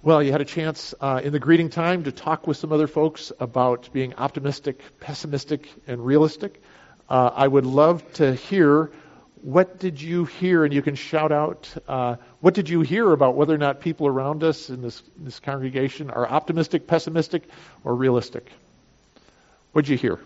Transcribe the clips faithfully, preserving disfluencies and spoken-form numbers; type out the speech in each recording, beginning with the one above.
Well, you had a chance uh, in the greeting time to talk with some other folks about being optimistic, pessimistic, and realistic. Uh, I would love to hear, what did you hear? And you can shout out, uh, what did you hear about whether or not people around us in this, this congregation are optimistic, pessimistic, or realistic? What did you hear?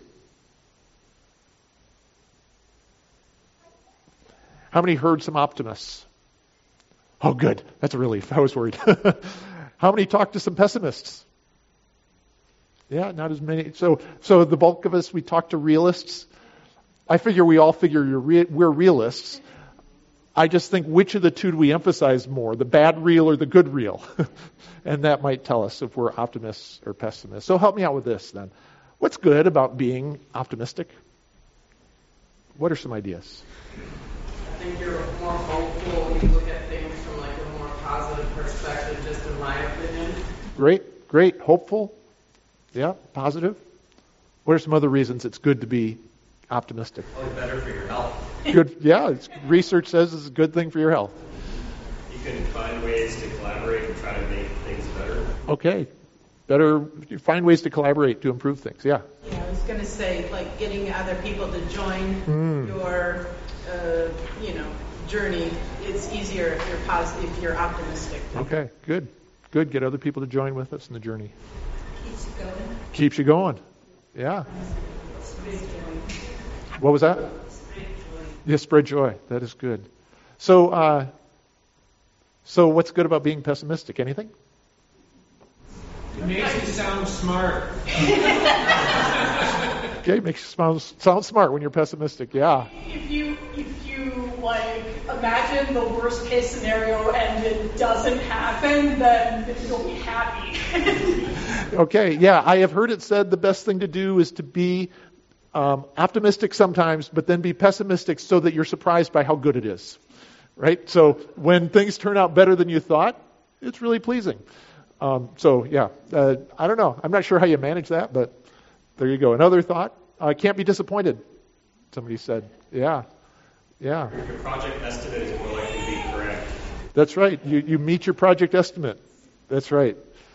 How many heard some optimists? Oh, good. That's a relief. I was worried. How many talked to some pessimists? Yeah, not as many. So, so the bulk of us, we talk to realists. I figure we all figure you're re- we're realists. I just think, which of the two do we emphasize more, the bad real or the good real? And that might tell us if we're optimists or pessimists. So help me out with this then. What's good about being optimistic? What are some ideas? I think you're more hopeful when you look at things from like a more positive perspective, just in my opinion. Great, great. Hopeful. Yeah, positive. What are some other reasons it's good to be optimistic? Probably better for your health. Good. Yeah, it's, research says it's a good thing for your health. You can find ways to collaborate and try to make things better. Okay. Better find ways to collaborate to improve things. Yeah. Yeah, I was going to say, like, getting other people to join Mm. your, uh, you know, journey. It's easier if you're positive, if you're optimistic. Okay. Good. Good. Get other people to join with us in the journey. Keeps you going. Keeps you going. Yeah. What was that? Yeah, spread joy. That is good. So, uh, so what's good about being pessimistic? Anything? It makes you sound smart. Okay, makes you sound, sound smart when you're pessimistic. Yeah. If you if you like imagine the worst case scenario and it doesn't happen, then you'll be happy. Okay. Yeah, I have heard it said the best thing to do is to be um, optimistic sometimes, but then be pessimistic so that you're surprised by how good it is. Right. So when things turn out better than you thought, it's really pleasing. Um, so yeah, uh, I don't know. I'm not sure how you manage that, but there you go. Another thought, uh, can't be disappointed. Somebody said, yeah, yeah. Your project estimate is more likely to be correct. That's right. You you meet your project estimate. That's right.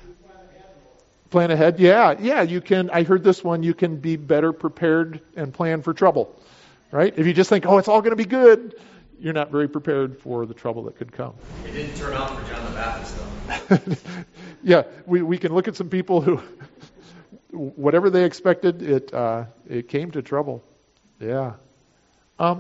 Plan ahead. Yeah, yeah. You can. I heard this one. You can be better prepared and plan for trouble. Right? If you just think, oh, it's all going to be good, you're not very prepared for the trouble that could come. It didn't turn out for John the Baptist, though. Yeah, we we can look at some people who, whatever they expected, it uh, it came to trouble. Yeah. Um,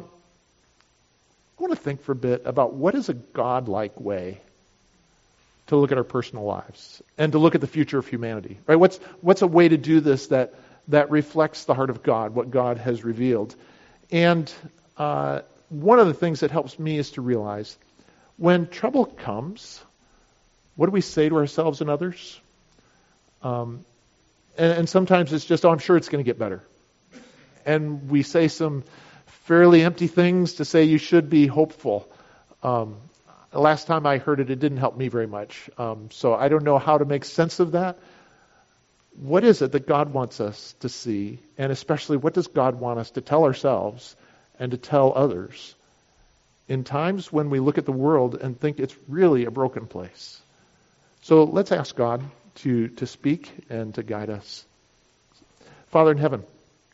I want to think for a bit about what is a God-like way to look at our personal lives and to look at the future of humanity. Right? What's what's a way to do this that that reflects the heart of God, what God has revealed, and uh, one of the things that helps me is to realize when trouble comes, what do we say to ourselves and others? Um, and, and sometimes it's just, oh, I'm sure it's going to get better. And we say some fairly empty things to say you should be hopeful. Um, the last time I heard it, it didn't help me very much. Um, so I don't know how to make sense of that. What is it that God wants us to see? And especially, what does God want us to tell ourselves and to tell others in times when we look at the world and think it's really a broken place? So let's ask God to, to speak and to guide us. Father in heaven,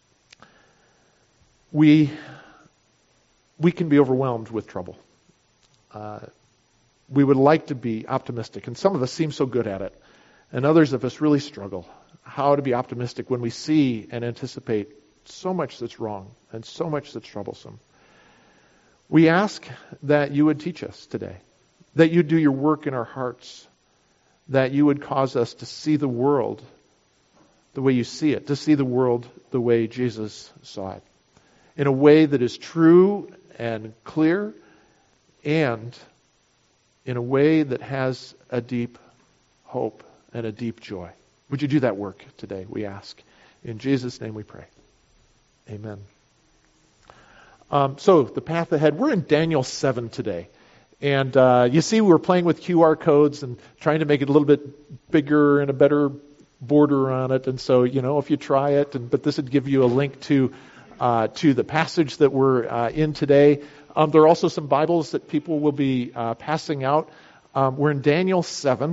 we we can be overwhelmed with trouble. Uh, we would like to be optimistic, and some of us seem so good at it, and others of us really struggle how to be optimistic when we see and anticipate so much that's wrong and so much that's troublesome. We ask that you would teach us today, that you'd do your work in our hearts, that you would cause us to see the world the way you see it, to see the world the way Jesus saw it, in a way that is true and clear, and in a way that has a deep hope and a deep joy. Would you do that work today, we ask. In Jesus' name we pray. Amen. Um, so, the path ahead. We're in Daniel seven today. And uh, you see, we were playing with Q R codes and trying to make it a little bit bigger and a better border on it. And so, you know, if you try it, and but this would give you a link to uh, to the passage that we're uh, in today. Um, there are also some Bibles that people will be uh, passing out. Um, we're in Daniel seven.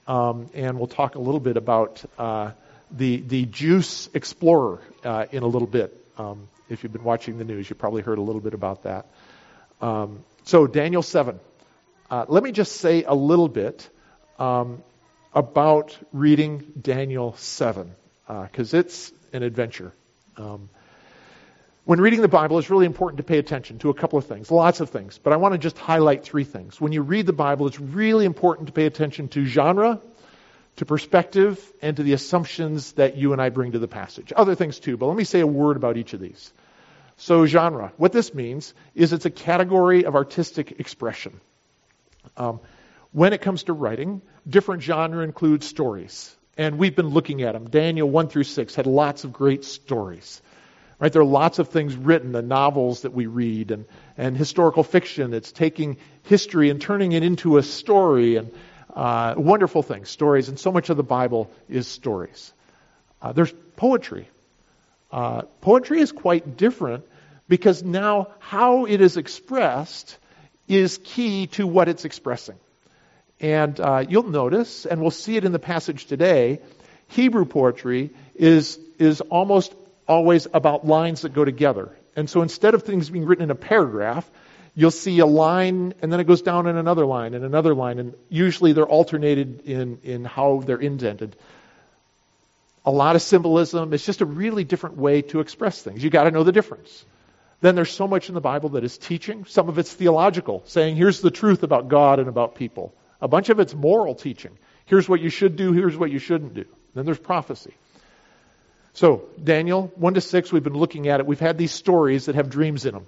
um, and we'll talk a little bit about uh, the the Juice Explorer uh, in a little bit. Um, if you've been watching the news, you probably heard a little bit about that. Um, so Daniel seven. Uh, let me just say a little bit um, about reading Daniel seven, because uh, it's an adventure. Um, when reading the Bible, it's really important to pay attention to a couple of things, lots of things, but I want to just highlight three things. When you read the Bible, it's really important to pay attention to genre, to perspective, and to the assumptions that you and I bring to the passage. Other things too, but let me say a word about each of these. So genre, what this means is it's a category of artistic expression. Um, when it comes to writing, different genre includes stories. And we've been looking at them. Daniel one through six had lots of great stories. Right? There are lots of things written, the novels that we read, and, and historical fiction. It's taking history and turning it into a story, and uh, wonderful things, stories. And so much of the Bible is stories. Uh, there's poetry. Uh, poetry is quite different because now how it is expressed is key to what it's expressing. And uh, you'll notice, and we'll see it in the passage today, Hebrew poetry is is almost always about lines that go together. And so instead of things being written in a paragraph, you'll see a line, and then it goes down in another line, and another line, and usually they're alternated in, in how they're indented. A lot of symbolism. It's just a really different way to express things. You got to know the difference. Then there's so much in the Bible that is teaching. Some of it's theological, saying here's the truth about God and about people. A bunch of it's moral teaching. Here's what you should do, here's what you shouldn't do. Then there's prophecy. So, Daniel one to six, we've been looking at it. We've had these stories that have dreams in them.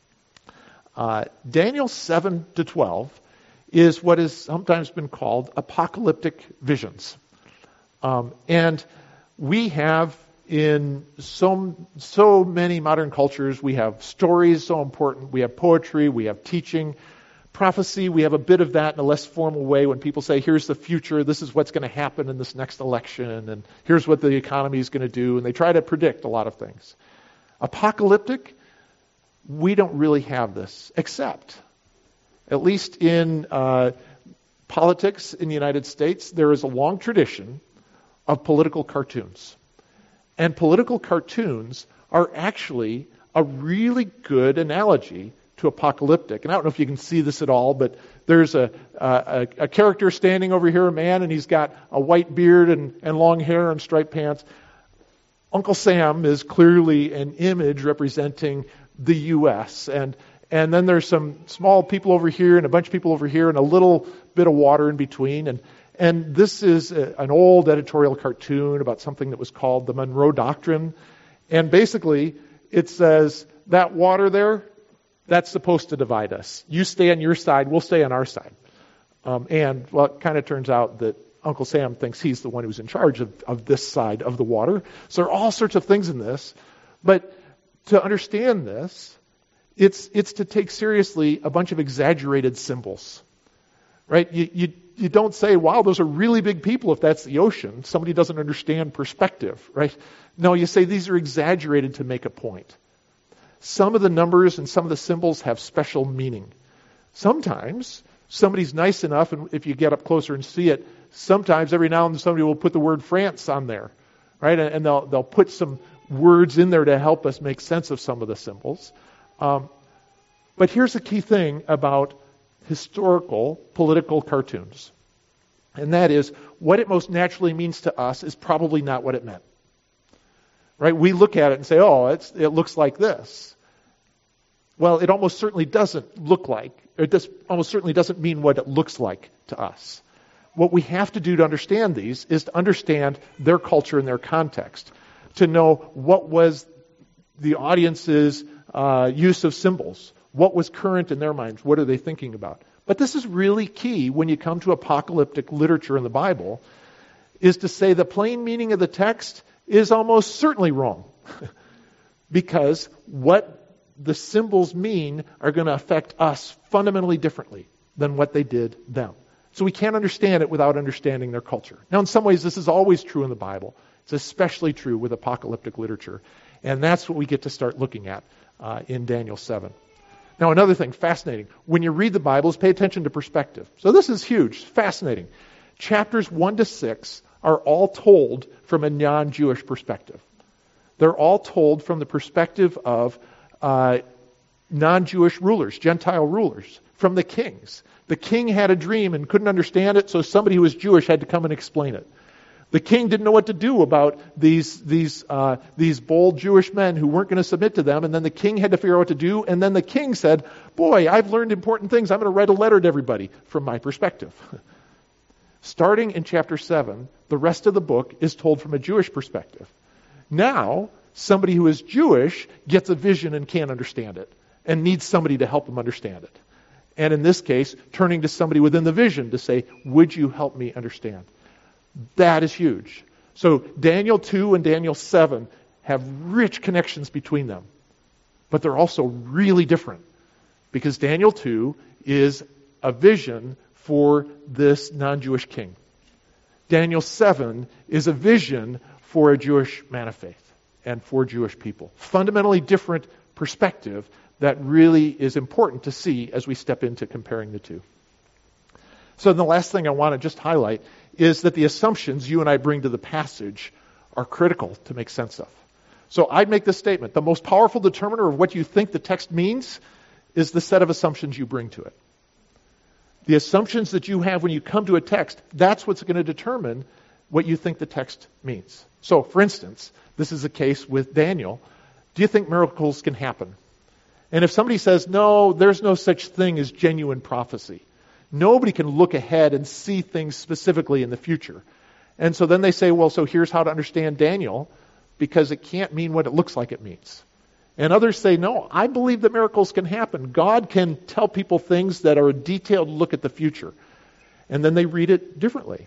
Uh, Daniel seven to twelve is what has sometimes been called apocalyptic visions. Um, and we have in so, so many modern cultures, we have stories so important, we have poetry, we have teaching. Prophecy, we have a bit of that in a less formal way when people say, here's the future, this is what's going to happen in this next election, and here's what the economy is going to do, and they try to predict a lot of things. Apocalyptic, we don't really have this, except, at least in uh, politics in the United States, there is a long tradition of political cartoons. And political cartoons are actually a really good analogy to apocalyptic. And I don't know if you can see this at all, but there's a, a, a character standing over here, a man, and he's got a white beard and, and long hair and striped pants. Uncle Sam is clearly an image representing the U S And and then there's some small people over here and a bunch of people over here and a little bit of water in between. And and this is a, an old editorial cartoon about something that was called the Monroe Doctrine. And basically it says that water there, that's supposed to divide us. You stay on your side, we'll stay on our side. Um, and, well, it kind of turns out that Uncle Sam thinks he's the one who's in charge of, of this side of the water. So there are all sorts of things in this. But to understand this, it's it's to take seriously a bunch of exaggerated symbols. Right? You, you, you don't say, wow, those are really big people if that's the ocean. Somebody doesn't understand perspective. Right? No, you say these are exaggerated to make a point. Some of the numbers and some of the symbols have special meaning. Sometimes somebody's nice enough, and if you get up closer and see it, sometimes every now and then somebody will put the word France on there, right? And they'll they'll put some words in there to help us make sense of some of the symbols. Um, but here's the key thing about historical political cartoons, and that is what it most naturally means to us is probably not what it meant. Right? We look at it and say, oh, it's, it looks like this. Well, it almost certainly doesn't look like, or it does, almost certainly doesn't mean what it looks like to us. What we have to do to understand these is to understand their culture and their context, to know what was the audience's uh, use of symbols, what was current in their minds, what are they thinking about. But this is really key when you come to apocalyptic literature in the Bible, is to say the plain meaning of the text is almost certainly wrong. Because what the symbols mean are going to affect us fundamentally differently than what they did them. So we can't understand it without understanding their culture. Now, in some ways, this is always true in the Bible. It's especially true with apocalyptic literature. And that's what we get to start looking at uh, in Daniel seven. Now, another thing, fascinating. When you read the Bible, is pay attention to perspective. So this is huge, fascinating. chapters one to six are all told from a non-Jewish perspective. They're all told from the perspective of uh, non-Jewish rulers, Gentile rulers, from the kings. The king had a dream and couldn't understand it, so somebody who was Jewish had to come and explain it. The king didn't know what to do about these these uh, these bold Jewish men who weren't going to submit to them, and then the king had to figure out what to do, and then the king said, boy, I've learned important things. I'm going to write a letter to everybody from my perspective. Starting in chapter seven, the rest of the book is told from a Jewish perspective. Now, somebody who is Jewish gets a vision and can't understand it, and needs somebody to help them understand it. And in this case, turning to somebody within the vision to say, would you help me understand? That is huge. So Daniel two and Daniel seven have rich connections between them. But they're also really different. Because Daniel two is a vision for this non-Jewish king. Daniel seven is a vision for a Jewish man of faith and for Jewish people. Fundamentally different perspective that really is important to see as we step into comparing the two. So the last thing I want to just highlight is that the assumptions you and I bring to the passage are critical to make sense of. So I'd make this statement. The most powerful determiner of what you think the text means is the set of assumptions you bring to it. The assumptions that you have when you come to a text, that's what's going to determine what you think the text means. So, for instance, this is a case with Daniel. Do you think miracles can happen? And if somebody says, no, there's no such thing as genuine prophecy. Nobody can look ahead and see things specifically in the future. And so then they say, well, so here's how to understand Daniel, because it can't mean what it looks like it means. And others say, no, I believe that miracles can happen. God can tell people things that are a detailed look at the future. And then they read it differently.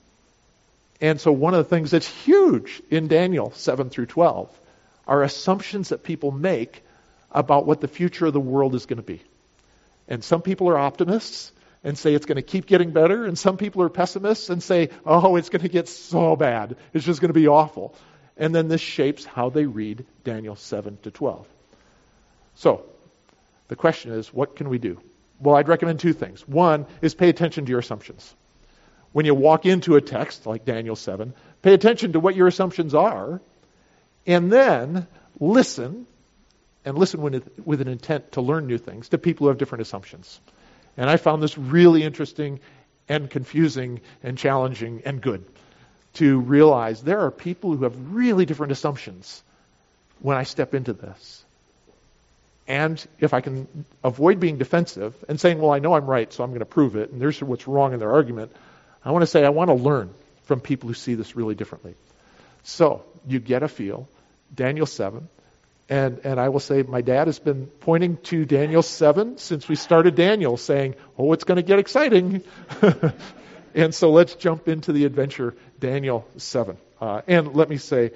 And so one of the things that's huge in Daniel seven through twelve are assumptions that people make about what the future of the world is going to be. And some people are optimists and say it's going to keep getting better, and some people are pessimists and say, oh, it's going to get so bad. It's just going to be awful. And then this shapes how they read Daniel seven to twelve. So, the question is, what can we do? Well, I'd recommend two things. One is pay attention to your assumptions. When you walk into a text like Daniel seven, pay attention to what your assumptions are, and then listen, and listen with, with an intent to learn new things to people who have different assumptions. And I found this really interesting and confusing and challenging and good to realize there are people who have really different assumptions when I step into this. And if I can avoid being defensive and saying, well, I know I'm right, so I'm going to prove it, and there's what's wrong in their argument, I want to say I want to learn from people who see this really differently. So you get a feel, Daniel seven, and, and I will say my dad has been pointing to Daniel seven since we started Daniel, saying, oh, it's going to get exciting. And so let's jump into the adventure, Daniel seven. Uh, and let me say,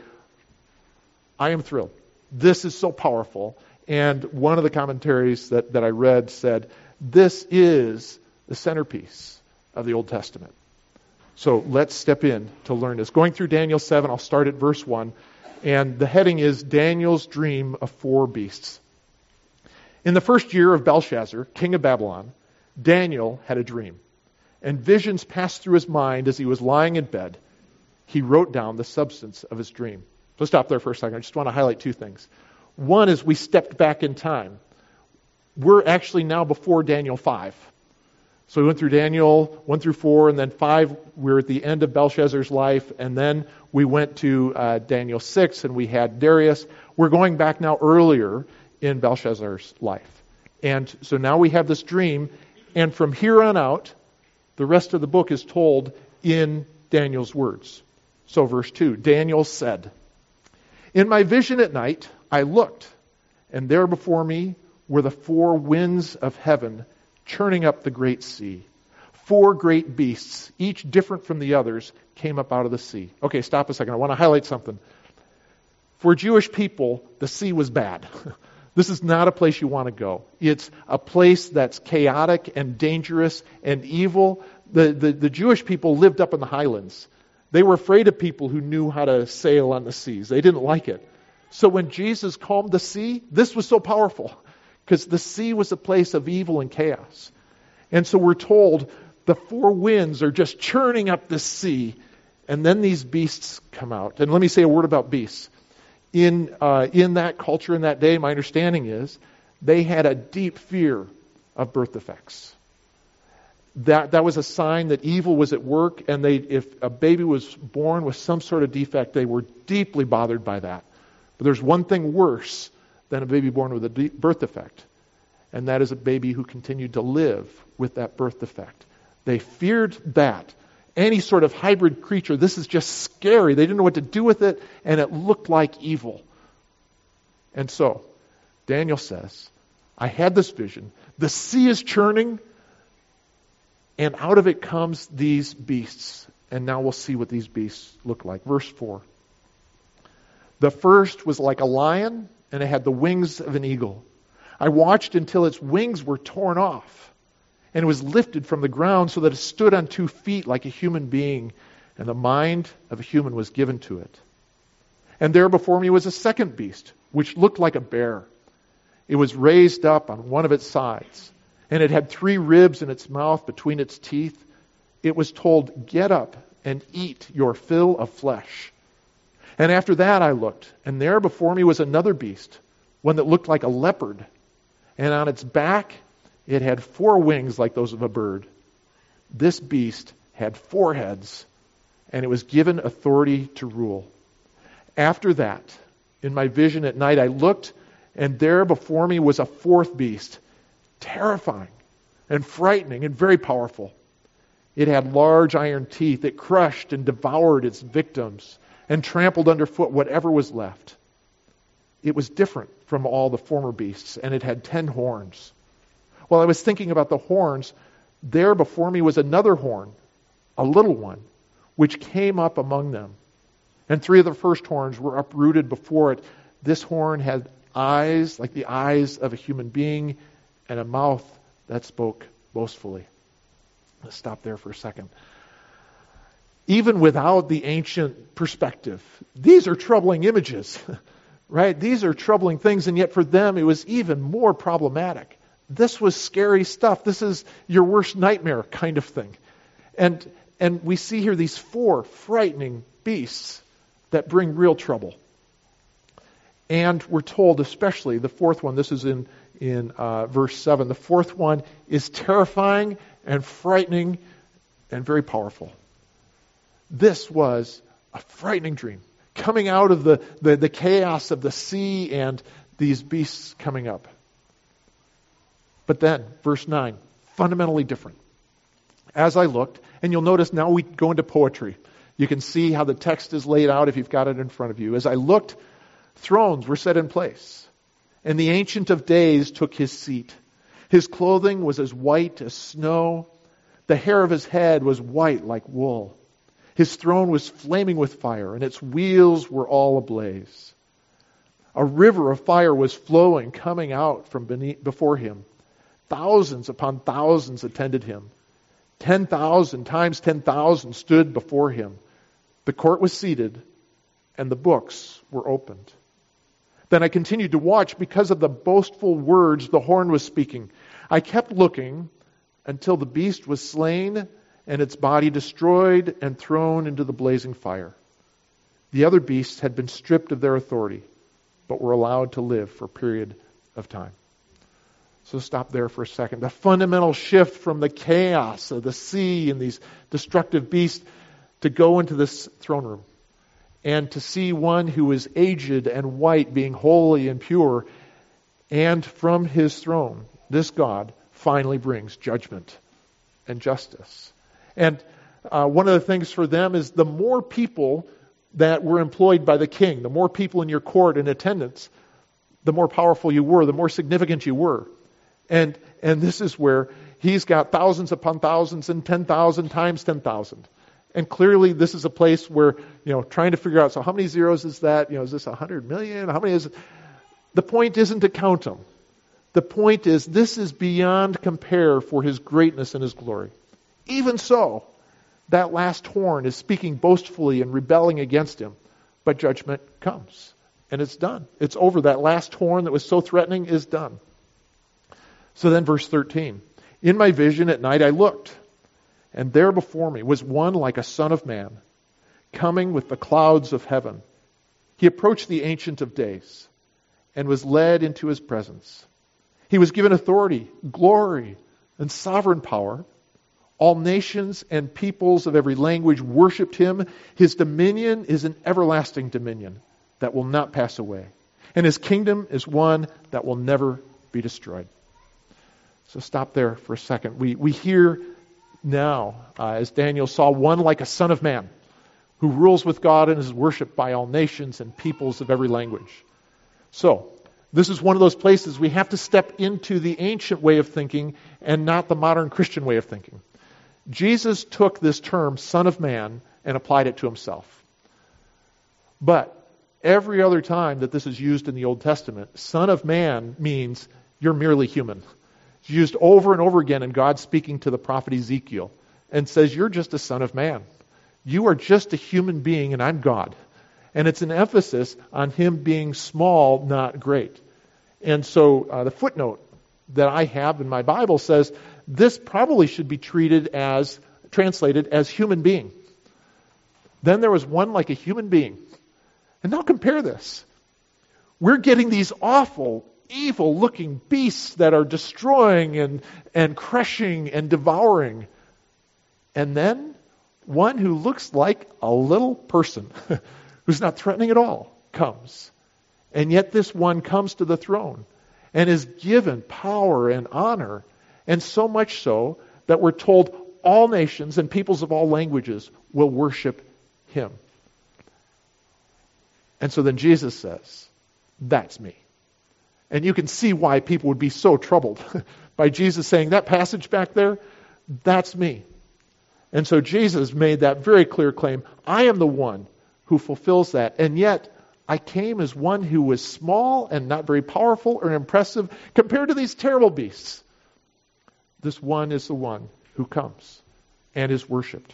I am thrilled. This is so powerful. And one of the commentaries that, that I read said, this is the centerpiece of the Old Testament. So let's step in to learn this. Going through Daniel seven, I'll start at verse one. And the heading is Daniel's Dream of Four Beasts. In the first year of Belshazzar, king of Babylon, Daniel had a dream. And visions passed through his mind as he was lying in bed. He wrote down the substance of his dream. So stop there for a second. I just want to highlight two things. One is we stepped back in time. We're actually now before Daniel five. So we went through Daniel one through four, and then five, we're at the end of Belshazzar's life, and then we went to uh, Daniel six, and we had Darius. We're going back now earlier in Belshazzar's life. And so now we have this dream, and from here on out, the rest of the book is told in Daniel's words. So verse two, Daniel said, in my vision at night, I looked, and there before me were the four winds of heaven churning up the great sea. Four great beasts, each different from the others, came up out of the sea. Okay, stop a second. I want to highlight something. For Jewish people, the sea was bad. This is not a place you want to go. It's a place that's chaotic and dangerous and evil. The, the, the Jewish people lived up in the highlands. They were afraid of people who knew how to sail on the seas. They didn't like it. So when Jesus calmed the sea, this was so powerful because the sea was a place of evil and chaos. And so we're told The four winds are just churning up the sea. And then these beasts come out. And let me say a word about beasts. In, uh, in that culture, in that day, my understanding is they had a deep fear of birth defects. That, that was a sign that evil was at work, and they, if a baby was born with some sort of defect, they were deeply bothered by that. But there's one thing worse than a baby born with a de- birth defect, and that is a baby who continued to live with that birth defect. They feared that. Any sort of hybrid creature, this is just scary. They didn't know what to do with it, and it looked like evil. And so, Daniel says, I had this vision. The sea is churning, and out of it comes these beasts. And now we'll see what these beasts look like. Verse four. The first was like a lion, and it had the wings of an eagle. I watched until its wings were torn off. And it was lifted from the ground so that it stood on two feet like a human being, and the mind of a human was given to it. And there before me was a second beast, which looked like a bear. It was raised up on one of its sides, and it had three ribs in its mouth between its teeth. It was told, get up and eat your fill of flesh. And after that I looked, and there before me was another beast, one that looked like a leopard, and on its back it had four wings like those of a bird. This beast had four heads, and it was given authority to rule. After that, in my vision at night, I looked, and there before me was a fourth beast, terrifying and frightening and very powerful. It had large iron teeth. It crushed and devoured its victims and trampled underfoot whatever was left. It was different from all the former beasts, and it had ten horns. While I was thinking about the horns, there before me was another horn, a little one, which came up among them. And three of the first horns were uprooted before it. This horn had eyes like the eyes of a human being and a mouth that spoke boastfully. Let's stop there for a second. Even without the ancient perspective, these are troubling images, right? These are troubling things, and yet for them it was even more problematic. This was scary stuff. This is your worst nightmare kind of thing. And and we see here these four frightening beasts that bring real trouble. And we're told, especially the fourth one, this is in, in uh, verse seven, the fourth one is terrifying and frightening and very powerful. This was a frightening dream, coming out of the, the, the chaos of the sea and these beasts coming up. But then, verse nine, fundamentally different. As I looked, and you'll notice now we go into poetry. You can see how the text is laid out if you've got it in front of you. As I looked, thrones were set in place, and the Ancient of Days took his seat. His clothing was as white as snow. The hair of his head was white like wool. His throne was flaming with fire, and its wheels were all ablaze. A river of fire was flowing, coming out from beneath, before him. Thousands upon thousands attended him. Ten thousand times ten thousand stood before him. The court was seated, and the books were opened. Then I continued to watch because of the boastful words the horn was speaking. I kept looking until the beast was slain and its body destroyed and thrown into the blazing fire. The other beasts had been stripped of their authority, but were allowed to live for a period of time. So stop there for a second. The fundamental shift from the chaos of the sea and these destructive beasts to go into this throne room and to see one who is aged and white being holy and pure, and from his throne, this God finally brings judgment and justice. And uh, one of the things for them is the more people that were employed by the king, the more people in your court in attendance, the more powerful you were, the more significant you were. And and this is where he's got thousands upon thousands and ten thousand times ten thousand. And clearly this is a place where, you know, trying to figure out, so how many zeros is that? You know, is this one hundred million? How many is it? The point isn't to count them. The point is this is beyond compare for his greatness and his glory. Even so, that last horn is speaking boastfully and rebelling against him. But judgment comes. And it's done. It's over. That last horn that was so threatening is done. So then verse thirteen. In my vision at night I looked, And there before me was one like a son of man, coming with the clouds of heaven. He approached the Ancient of Days and was led into his presence. He was given authority, glory, and sovereign power. All nations and peoples of every language worshipped him. His dominion is an everlasting dominion that will not pass away. And his kingdom is one that will never be destroyed. So stop there for a second. We, we hear now, uh, as Daniel saw, one like a son of man who rules with God and is worshipped by all nations and peoples of every language. So, this is one of those places we have to step into the ancient way of thinking and not the modern Christian way of thinking. Jesus took this term, Son of Man, and applied it to himself. But every other time that this is used in the Old Testament, Son of Man means you're merely human. It's used over and over again in God speaking to the prophet Ezekiel and says, you're just a son of man. You are just a human being and I'm God. And it's an emphasis on him being small, not great. And so uh, the footnote that I have in my Bible says this probably should be treated as, translated as human being. Then there was one like a human being. And now compare this. We're getting these awful, evil-looking beasts that are destroying and, and crushing and devouring. And then one who looks like a little person who's not threatening at all comes. And yet this one comes to the throne and is given power and honor, and so much so that we're told all nations and peoples of all languages will worship him. And so then Jesus says, that's me. And you can see why people would be so troubled by Jesus saying, that passage back there, that's me. And so Jesus made that very clear claim, I am the one who fulfills that. And yet, I came as one who was small and not very powerful or impressive compared to these terrible beasts. This one is the one who comes and is worshipped.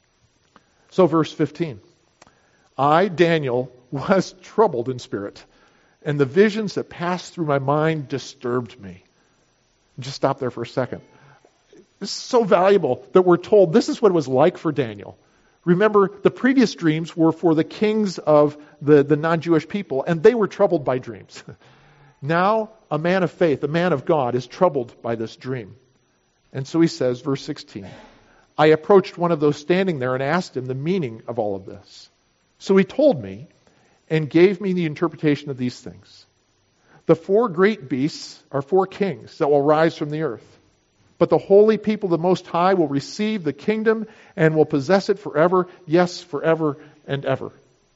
So verse fifteen. I, Daniel, was troubled in spirit, and the visions that passed through my mind disturbed me. Just stop there for a second. This is so valuable that we're told this is what it was like for Daniel. Remember, the previous dreams were for the kings of the, the non-Jewish people, and they were troubled by dreams. Now, a man of faith, a man of God, is troubled by this dream. And so he says, verse sixteen, I approached one of those standing there and asked him the meaning of all of this. So he told me and gave me the interpretation of these things. The four great beasts are four kings that will rise from the earth. But the holy people of the Most High will receive the kingdom and will possess it forever, yes, forever and ever.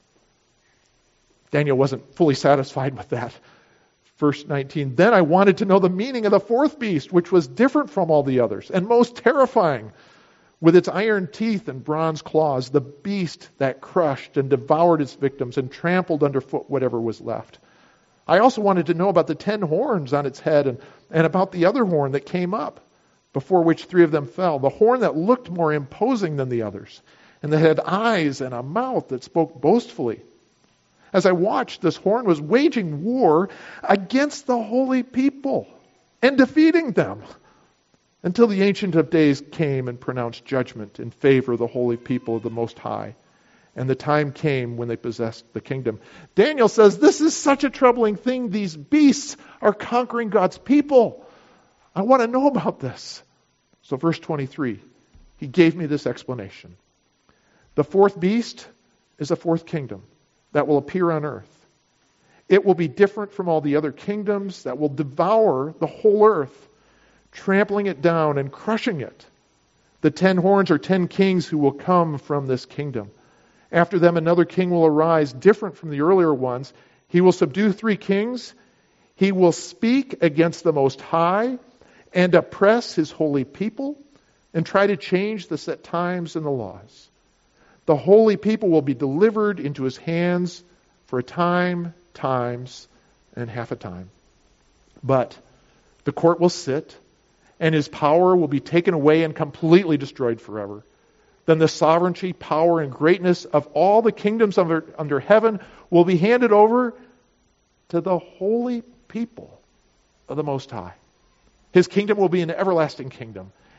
Daniel wasn't fully satisfied with that. Verse nineteen, then I wanted to know the meaning of the fourth beast, which was different from all the others and most terrifying. With its iron teeth and bronze claws, the beast that crushed and devoured its victims and trampled underfoot whatever was left. I also wanted to know about the ten horns on its head and, and about the other horn that came up, before which three of them fell, the horn that looked more imposing than the others, and that had eyes and a mouth that spoke boastfully. As I watched, this horn was waging war against the holy people and defeating them, until the Ancient of Days came and pronounced judgment in favor of the holy people of the Most High. And the time came when they possessed the kingdom. Daniel says, this is such a troubling thing. These beasts are conquering God's people. I want to know about this. So verse twenty-three, he gave me this explanation. The fourth beast is a fourth kingdom that will appear on earth. It will be different from all the other kingdoms that will devour the whole earth, trampling it down and crushing it. The ten horns are ten kings who will come from this kingdom. After them, another king will arise, different from the earlier ones. He will subdue three kings. He will speak against the Most High and oppress his holy people and try to change the set times and the laws. The holy people will be delivered into his hands for a time, times, and half a time. But the court will sit, and his power will be taken away and completely destroyed forever. Then the sovereignty, power, and greatness of all the kingdoms under, under heaven will be handed over to the holy people of the Most High. His kingdom will be an everlasting kingdom,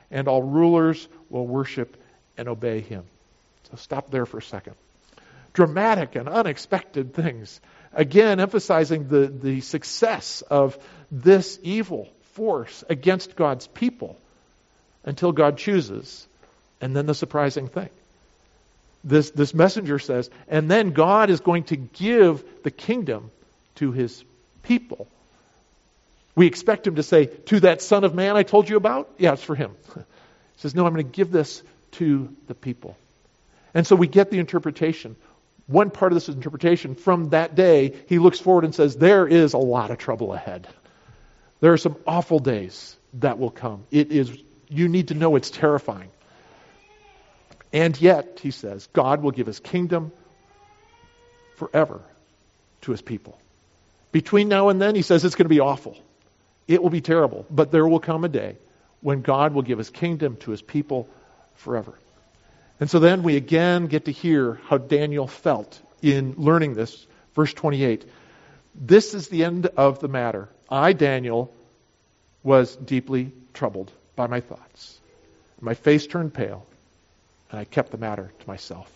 and all rulers will worship and obey him. So stop there for a second. Dramatic and unexpected things. Again, emphasizing the, the success of this evil force against God's people until God chooses. And then the surprising thing. This, this messenger says, and then God is going to give the kingdom to his people. We expect him to say, to that Son of Man I told you about? Yeah, it's for him. He says, no, I'm going to give this to the people. And so we get the interpretation. One part of this interpretation, from that day, he looks forward and says, there is a lot of trouble ahead. There are some awful days that will come. It is, you need to know it's terrifying. And yet, he says, God will give his kingdom forever to his people. Between now and then, he says it's going to be awful. It will be terrible. But there will come a day when God will give his kingdom to his people forever. And so then we again get to hear how Daniel felt in learning this. Verse twenty-eight. This is the end of the matter. I, Daniel, was deeply troubled by my thoughts. My face turned pale, and I kept the matter to myself.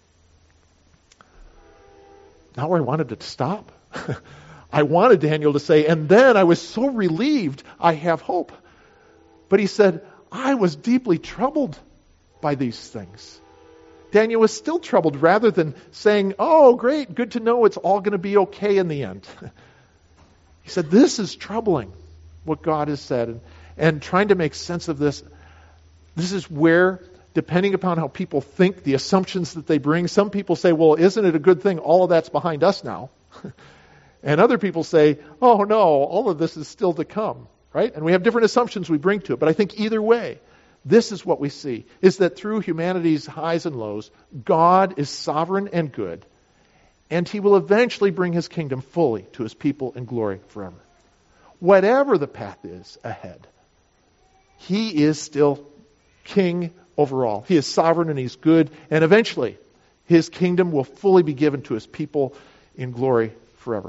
Not where I wanted it to stop. I wanted Daniel to say, and then I was so relieved I have hope. But he said, I was deeply troubled by these things. Daniel was still troubled rather than saying, oh, great, good to know it's all going to be okay in the end. He said, this is troubling, what God has said. And, and trying to make sense of this, this is where, depending upon how people think, the assumptions that they bring, some people say, well, isn't it a good thing all of that's behind us now? And other people say, oh no, all of this is still to come, right? And we have different assumptions we bring to it. But I think either way, this is what we see, is that through humanity's highs and lows, God is sovereign and good, and he will eventually bring his kingdom fully to his people in glory forever. Whatever the path is ahead, he is still king over all. He is sovereign and he's good, and eventually his kingdom will fully be given to his people in glory forever.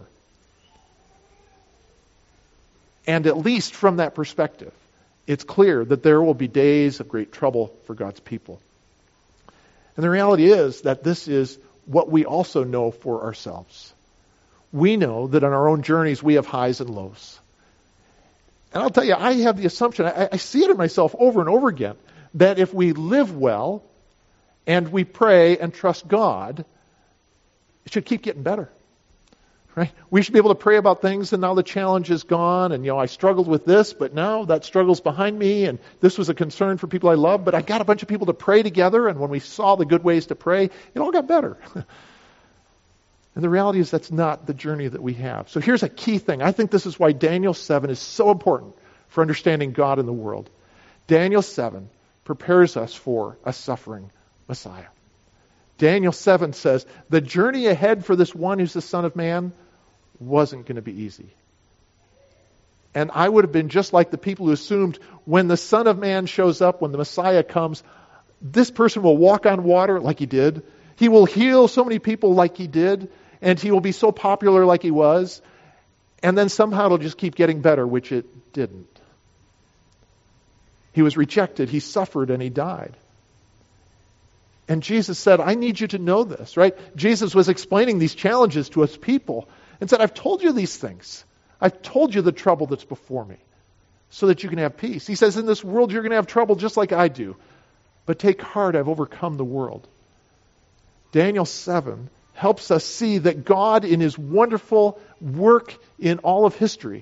And at least from that perspective, it's clear that there will be days of great trouble for God's people. And the reality is that this is what we also know for ourselves. We know that on our own journeys we have highs and lows. And I'll tell you, I have the assumption, I, I see it in myself over and over again, that if we live well and we pray and trust God, it should keep getting better. Right? We should be able to pray about things, and now the challenge is gone, and you know, I struggled with this, but now that struggle's behind me, and this was a concern for people I love, but I got a bunch of people to pray together, and when we saw the good ways to pray, it all got better. And the reality is that's not the journey that we have. So here's a key thing. I think this is why Daniel seven is so important for understanding God in the world. Daniel seven prepares us for a suffering Messiah. Daniel seven says, the journey ahead for this one who's the Son of Man wasn't going to be easy. And I would have been just like the people who assumed when the Son of Man shows up, when the Messiah comes, this person will walk on water like he did. He will heal so many people like he did. And he will be so popular like he was. And then somehow it'll just keep getting better, which it didn't. He was rejected, he suffered, and he died. And Jesus said, I need you to know this, right? Jesus was explaining these challenges to his people and said, I've told you these things. I've told you the trouble that's before me so that you can have peace. He says, in this world you're going to have trouble just like I do. But take heart, I've overcome the world. Daniel seven helps us see that God, in his wonderful work in all of history,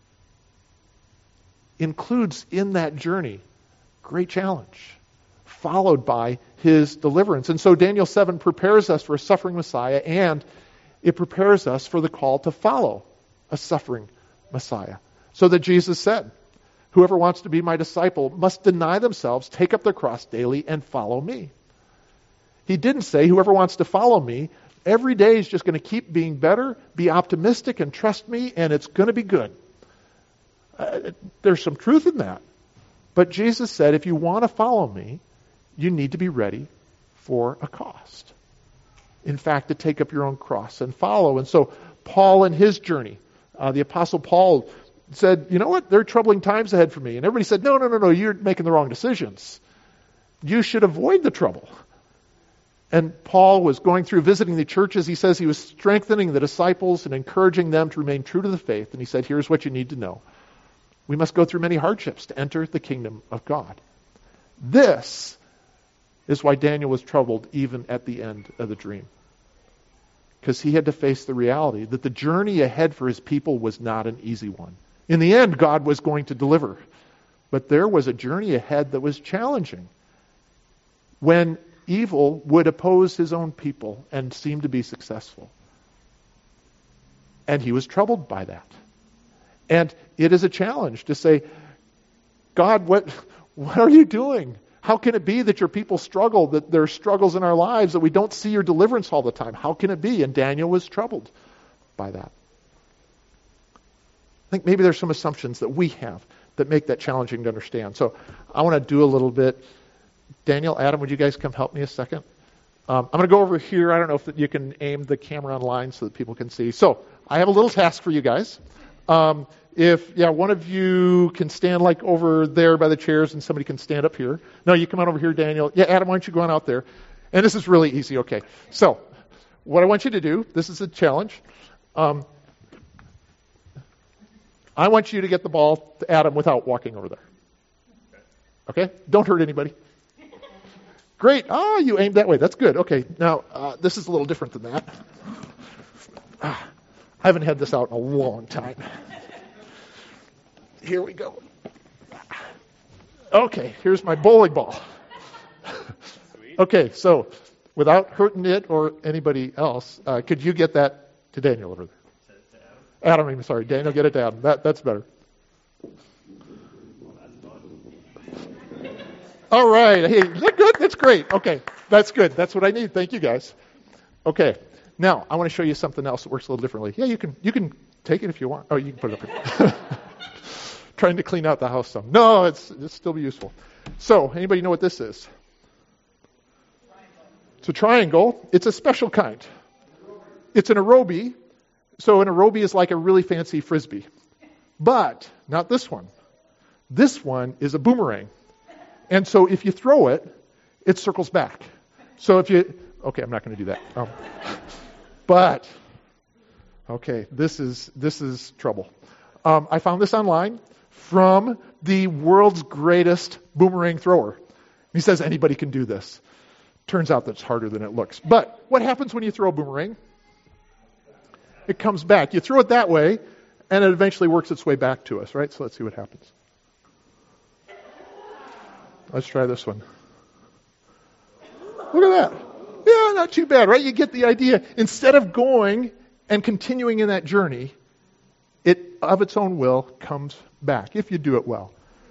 includes in that journey great challenge, followed by his deliverance. And so Daniel seven prepares us for a suffering Messiah, and it prepares us for the call to follow a suffering Messiah. So that Jesus said, whoever wants to be my disciple must deny themselves, take up their cross daily, and follow me. He didn't say, whoever wants to follow me, every day is just going to keep being better, be optimistic, and trust me, and it's going to be good. Uh, there's some truth in that. But Jesus said, if you want to follow me, you need to be ready for a cost. In fact, to take up your own cross and follow. And so Paul in his journey, uh, the Apostle Paul said, you know what, there are troubling times ahead for me. And everybody said, no, no, no, no, you're making the wrong decisions. You should avoid the trouble. And Paul was going through visiting the churches. He says he was strengthening the disciples and encouraging them to remain true to the faith. And he said, here's what you need to know. We must go through many hardships to enter the kingdom of God. This is why Daniel was troubled even at the end of the dream. Because he had to face the reality that the journey ahead for his people was not an easy one. In the end, God was going to deliver. But there was a journey ahead that was challenging. When evil would oppose his own people and seem to be successful. And he was troubled by that. And it is a challenge to say, God, what, what are you doing? How can it be that your people struggle, that there are struggles in our lives, that we don't see your deliverance all the time? How can it be? And Daniel was troubled by that. I think maybe there's some assumptions that we have that make that challenging to understand. So I want to do a little bit. Daniel, Adam, would you guys come help me a second? Um, I'm going to go over here. I don't know if you can aim the camera online so that people can see. So I have a little task for you guys. Um, if, yeah, one of you can stand like over there by the chairs and somebody can stand up here. No, you come on over here, Daniel. Yeah, Adam, why don't you go on out there? And this is really easy. Okay. So what I want you to do, this is a challenge. Um, I want you to get the ball to Adam without walking over there. Okay? Don't hurt anybody. Great. Oh, you aimed that way. That's good. Okay. Now, uh, this is a little different than that. Ah, I haven't had this out in a long time. Here we go. Okay, here's my bowling ball. Okay, so without hurting it or anybody else, uh, could you get that to Daniel over there? Adam, I'm sorry. Daniel, get it to Adam. That, that's better. All right. Hey, is that good? That's great. Okay, that's good. That's what I need. Thank you, guys. Okay. Now, I want to show you something else that works a little differently. Yeah, you can you can take it if you want. Oh, you can put it up here. Trying to clean out the house some. No, it's it's still be useful. So, anybody know what this is? It's a triangle. It's a special kind. It's an aerobie. So an aerobie is like a really fancy frisbee. But not this one. This one is a boomerang. And so if you throw it, it circles back. So if you... Okay, I'm not going to do that. Um, but, okay, this is this is trouble. Um, I found this online from the world's greatest boomerang thrower. He says anybody can do this. Turns out that's harder than it looks. But what happens when you throw a boomerang? It comes back. You throw it that way, and it eventually works its way back to us, right? So let's see what happens. Let's try this one. Look at that. Yeah, not too bad, right? You get the idea. Instead of going and continuing in that journey, it, of its own will, comes back, if you do it well.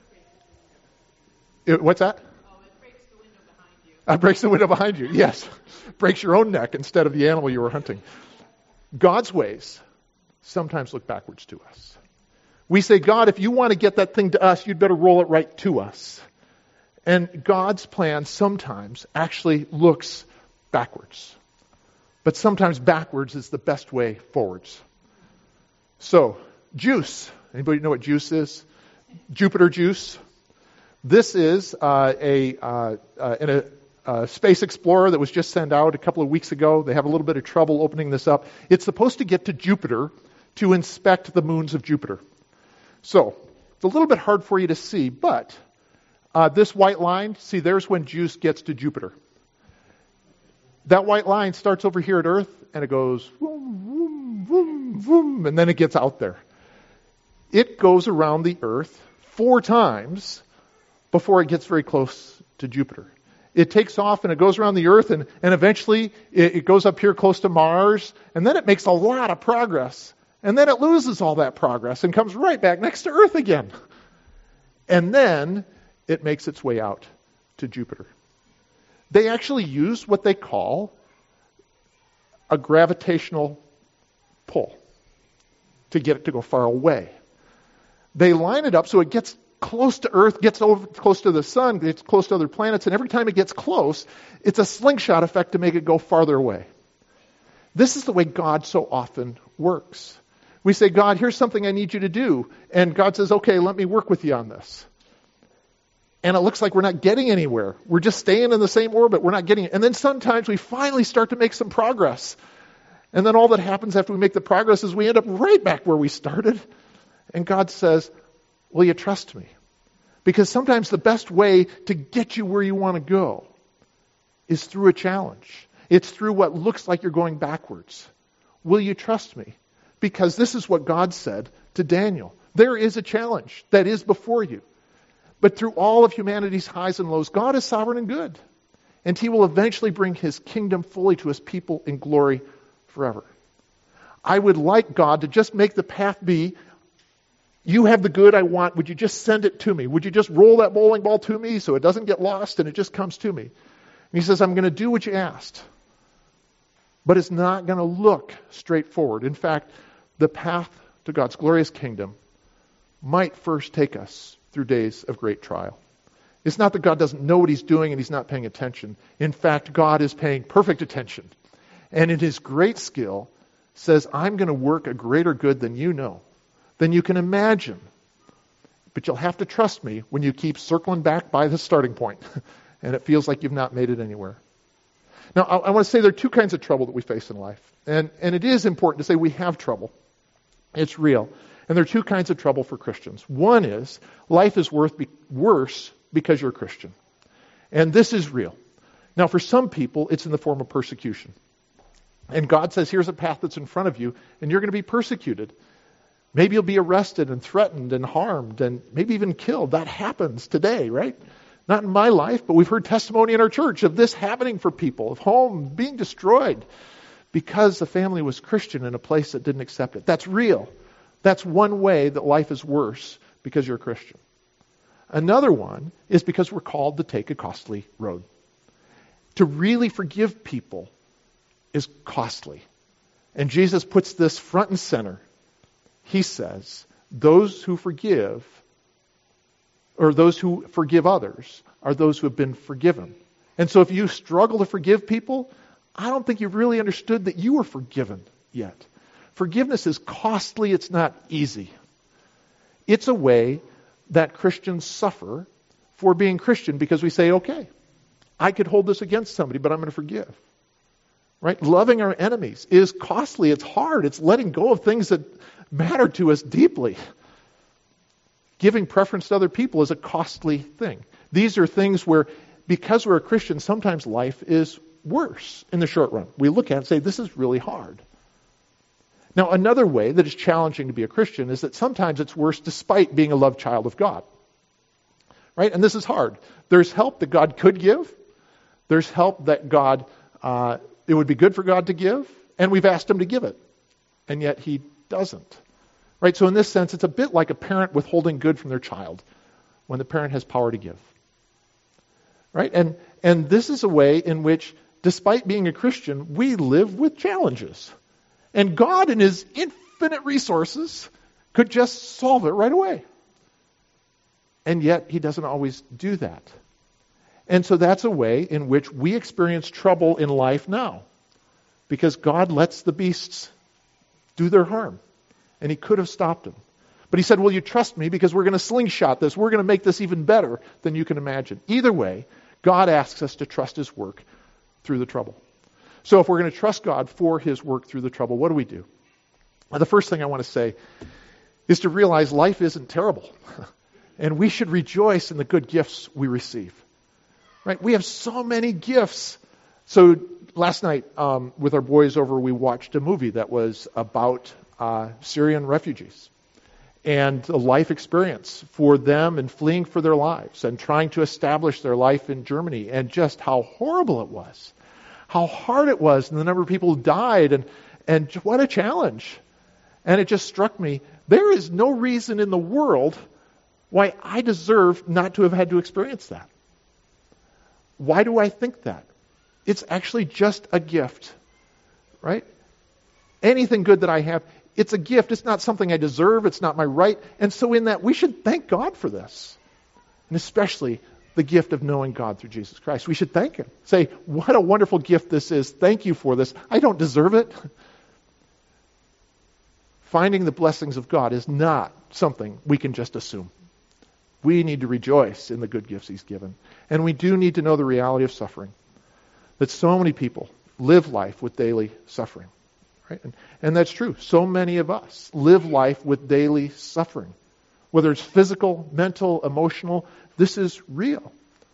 It, what's that? Oh, it breaks the window behind you. It breaks the window behind you, yes. Breaks your own neck instead of the animal you were hunting. God's ways sometimes look backwards to us. We say, God, if you want to get that thing to us, you'd better roll it right to us. And God's plan sometimes actually looks backwards. But sometimes backwards is the best way forwards. So, juice. Anybody know what juice is? Jupiter juice. This is uh, a, uh, uh, in a uh, space explorer that was just sent out a couple of weeks ago. They have a little bit of trouble opening this up. It's supposed to get to Jupiter to inspect the moons of Jupiter. So, it's a little bit hard for you to see, but uh, this white line, see, there's when juice gets to Jupiter. That white line starts over here at Earth, and it goes, vroom, vroom, vroom, vroom, and then it gets out there. It goes around the Earth four times before it gets very close to Jupiter. It takes off, and it goes around the Earth, and, and eventually it, it goes up here close to Mars, and then it makes a lot of progress. And then it loses all that progress and comes right back next to Earth again. And then it makes its way out to Jupiter. They actually use what they call a gravitational pull to get it to go far away. They line it up so it gets close to Earth, gets over close to the sun, gets close to other planets, and every time it gets close, it's a slingshot effect to make it go farther away. This is the way God so often works. We say, God, here's something I need you to do. And God says, okay, let me work with you on this. And it looks like we're not getting anywhere. We're just staying in the same orbit. We're not getting it. And then sometimes we finally start to make some progress. And then all that happens after we make the progress is we end up right back where we started. And God says, will you trust me? Because sometimes the best way to get you where you want to go is through a challenge. It's through what looks like you're going backwards. Will you trust me? Because this is what God said to Daniel. There is a challenge that is before you. But through all of humanity's highs and lows, God is sovereign and good. And he will eventually bring his kingdom fully to his people in glory forever. I would like God to just make the path be, you have the good I want. Would you just send it to me? Would you just roll that bowling ball to me so it doesn't get lost and it just comes to me? And he says, I'm going to do what you asked. But it's not going to look straightforward. In fact, the path to God's glorious kingdom might first take us through days of great trial. It's not that God doesn't know what he's doing and he's not paying attention. In fact, God is paying perfect attention. And in his great skill, says, I'm going to work a greater good than you know, than you can imagine. But you'll have to trust me when you keep circling back by the starting point and it feels like you've not made it anywhere. Now, I, I want to say there are two kinds of trouble that we face in life. And, and it is important to say we have trouble. It's real. And there are two kinds of trouble for Christians. One is life is worth be, worse because you're a Christian. And this is real. Now, for some people, it's in the form of persecution. And God says, here's a path that's in front of you, and you're going to be persecuted. Maybe you'll be arrested and threatened and harmed and maybe even killed. That happens today, right? Not in my life, but we've heard testimony in our church of this happening for people, of homes being destroyed because the family was Christian in a place that didn't accept it. That's real. That's one way that life is worse because you're a Christian. Another one is because we're called to take a costly road. To really forgive people is costly. And Jesus puts this front and center. He says, those who forgive, or those who forgive others, are those who have been forgiven. And so if you struggle to forgive people, I don't think you've really understood that you were forgiven yet. Forgiveness is costly. It's not easy. It's a way that Christians suffer for being Christian because we say, okay, I could hold this against somebody, but I'm going to forgive. Right? Loving our enemies is costly. It's hard. It's letting go of things that matter to us deeply. Giving preference to other people is a costly thing. These are things where, because we're a Christian, sometimes life is worse in the short run. We look at it and say, this is really hard. Now, another way that is challenging to be a Christian is that sometimes it's worse despite being a loved child of God. Right? And this is hard. There's help that God could give. There's help that God, uh, it would be good for God to give, and we've asked him to give it. And yet he doesn't. Right? So in this sense, it's a bit like a parent withholding good from their child when the parent has power to give. Right? And, and this is a way in which, despite being a Christian, we live with challenges. And God, in his infinite resources, could just solve it right away. And yet, he doesn't always do that. And so that's a way in which we experience trouble in life now. Because God lets the beasts do their harm. And he could have stopped them. But he said, will you trust me? Because we're going to slingshot this. We're going to make this even better than you can imagine. Either way, God asks us to trust his work through the trouble. So if we're going to trust God for his work through the trouble, what do we do? Well, the first thing I want to say is to realize life isn't terrible. And we should rejoice in the good gifts we receive. Right? We have so many gifts. So last night um, with our boys over, we watched a movie that was about uh, Syrian refugees and a life experience for them and fleeing for their lives and trying to establish their life in Germany, and just how horrible it was. How hard it was, and the number of people who died, and, and what a challenge. And it just struck me, there is no reason in the world why I deserve not to have had to experience that. Why do I think that? It's actually just a gift, right? Anything good that I have, it's a gift. It's not something I deserve. It's not my right. And so in that, we should thank God for this. And especially the gift of knowing God through Jesus Christ. We should thank him. Say, what a wonderful gift this is. Thank you for this. I don't deserve it. finding the blessings of God is not something we can just assume. We need to rejoice in the good gifts he's given. And we do need to know the reality of suffering. That so many people live life with daily suffering. Right? And, and that's true. So many of us live life with daily suffering. Whether it's physical, mental, emotional, this is real.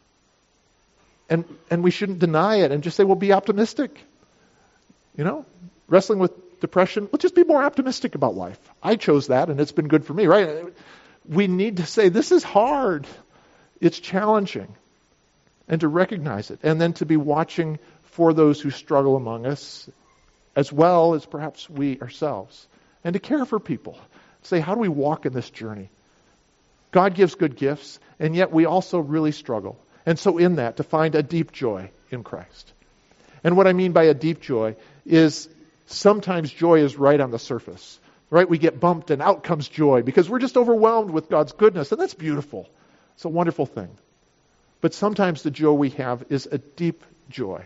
And and we shouldn't deny it and just say, well, be optimistic. You know, wrestling with depression, let's just be more optimistic about life. I chose that and it's been good for me, right? We need to say, this is hard. It's challenging. And to recognize it. And then to be watching for those who struggle among us, as well as perhaps we ourselves. And to care for people. Say, how do we walk in this journey? God gives good gifts, and yet we also really struggle. And so in that, to find a deep joy in Christ. And what I mean by a deep joy is sometimes joy is right on the surface. Right? We get bumped and out comes joy because we're just overwhelmed with God's goodness. And that's beautiful. It's a wonderful thing. But sometimes the joy we have is a deep joy.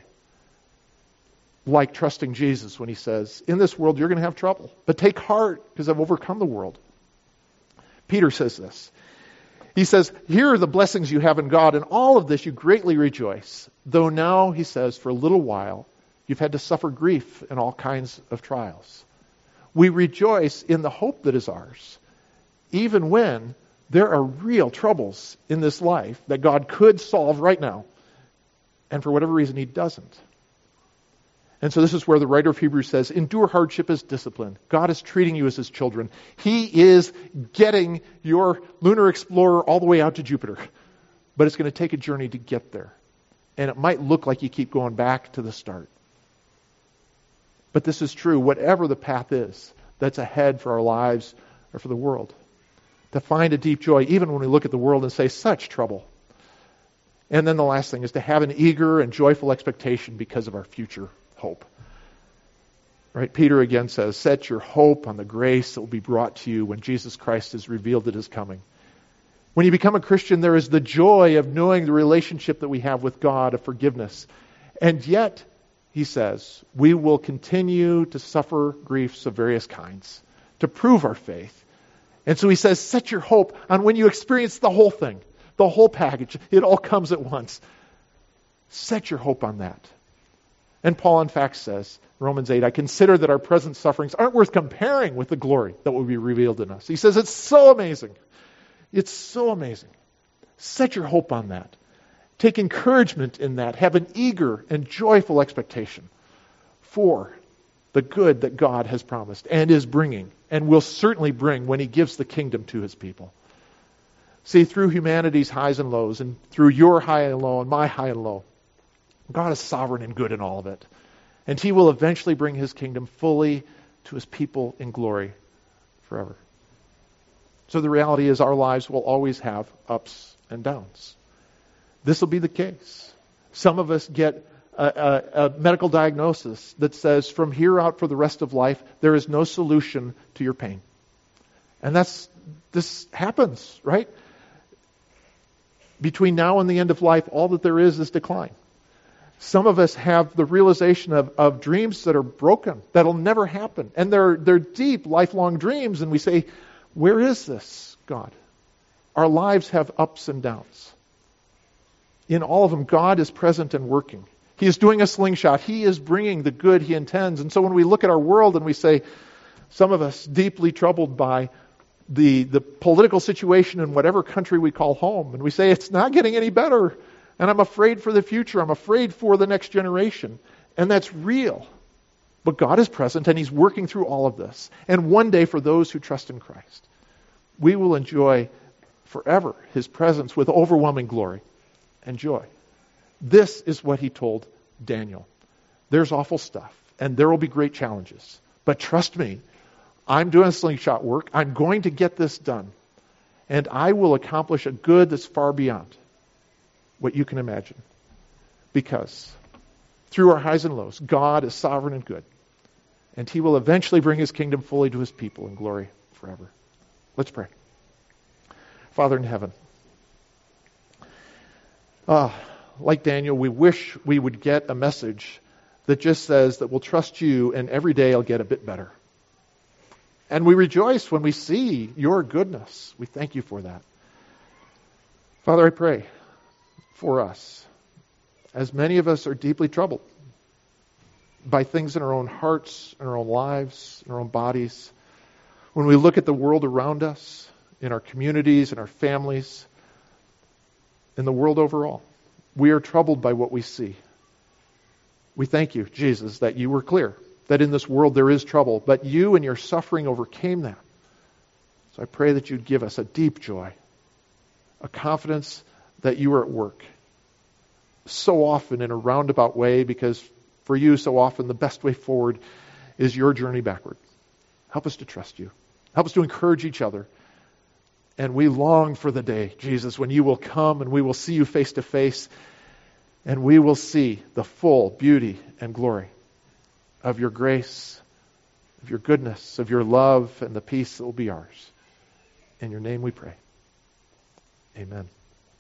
Like trusting Jesus when he says, in this world you're going to have trouble. But take heart because I've overcome the world. Peter says this. He says, here are the blessings you have in God. In all of this you greatly rejoice. Though now, he says, for a little while you've had to suffer grief in all kinds of trials. We rejoice in the hope that is ours. Even when there are real troubles in this life that God could solve right now. And for whatever reason, he doesn't. And so this is where the writer of Hebrews says, endure hardship as discipline. God is treating you as his children. He is getting your lunar explorer all the way out to Jupiter. But it's going to take a journey to get there. And it might look like you keep going back to the start. But this is true, whatever the path is that's ahead for our lives or for the world. To find a deep joy, even when we look at the world and say, such trouble. And then the last thing is to have an eager and joyful expectation because of our future hope. Right? Peter again says, set your hope on the grace that will be brought to you when Jesus Christ is revealed at his coming. When you become a Christian, there is the joy of knowing the relationship that we have with God, of forgiveness. And yet, he says, we will continue to suffer griefs of various kinds to prove our faith. And so he says, set your hope on when you experience the whole thing, the whole package. It all comes at once. Set your hope on that. And Paul, in fact, says, Romans eight, I consider that our present sufferings aren't worth comparing with the glory that will be revealed in us. He says, it's so amazing. It's so amazing. Set your hope on that. Take encouragement in that. Have an eager and joyful expectation for the good that God has promised and is bringing and will certainly bring when he gives the kingdom to his people. See, through humanity's highs and lows and through your high and low and my high and low, God is sovereign and good in all of it. And he will eventually bring his kingdom fully to his people in glory forever. So the reality is our lives will always have ups and downs. This will be the case. Some of us get a, a, a medical diagnosis that says from here out for the rest of life, there is no solution to your pain. And that's this happens, right? Between now and the end of life, all that there is is decline. Some of us have the realization of, of dreams that are broken, that'll never happen. And they're they're deep, lifelong dreams, and we say, where is this, God? Our lives have ups and downs. In all of them, God is present and working. He is doing a slingshot. He is bringing the good he intends. And so when we look at our world and we say, some of us deeply troubled by the, the political situation in whatever country we call home, and we say, it's not getting any better. And I'm afraid for the future. I'm afraid for the next generation. And that's real. But God is present and he's working through all of this. And one day for those who trust in Christ, we will enjoy forever his presence with overwhelming glory and joy. This is what he told Daniel. There's awful stuff and there will be great challenges. But trust me, I'm doing slingshot work. I'm going to get this done. And I will accomplish a good that's far beyond what you can imagine. Because through our highs and lows, God is sovereign and good. And he will eventually bring his kingdom fully to his people in glory forever. Let's pray. Father in heaven, uh, like Daniel, we wish we would get a message that just says that we'll trust you and every day I'll get a bit better. And we rejoice when we see your goodness. We thank you for that. Father, I pray for us, as many of us are deeply troubled by things in our own hearts, in our own lives, in our own bodies. When we look at the world around us, in our communities, in our families, in the world overall, we are troubled by what we see. We thank you, Jesus, that you were clear, that in this world there is trouble, but you and your suffering overcame that. So I pray that you'd give us a deep joy, a confidence that you are at work, so often in a roundabout way, because for you, so often the best way forward is your journey backward. Help us to trust you. Help us to encourage each other. And we long for the day, Jesus, when you will come and we will see you face to face, and we will see the full beauty and glory of your grace, of your goodness, of your love, and the peace that will be ours. In your name we pray. Amen.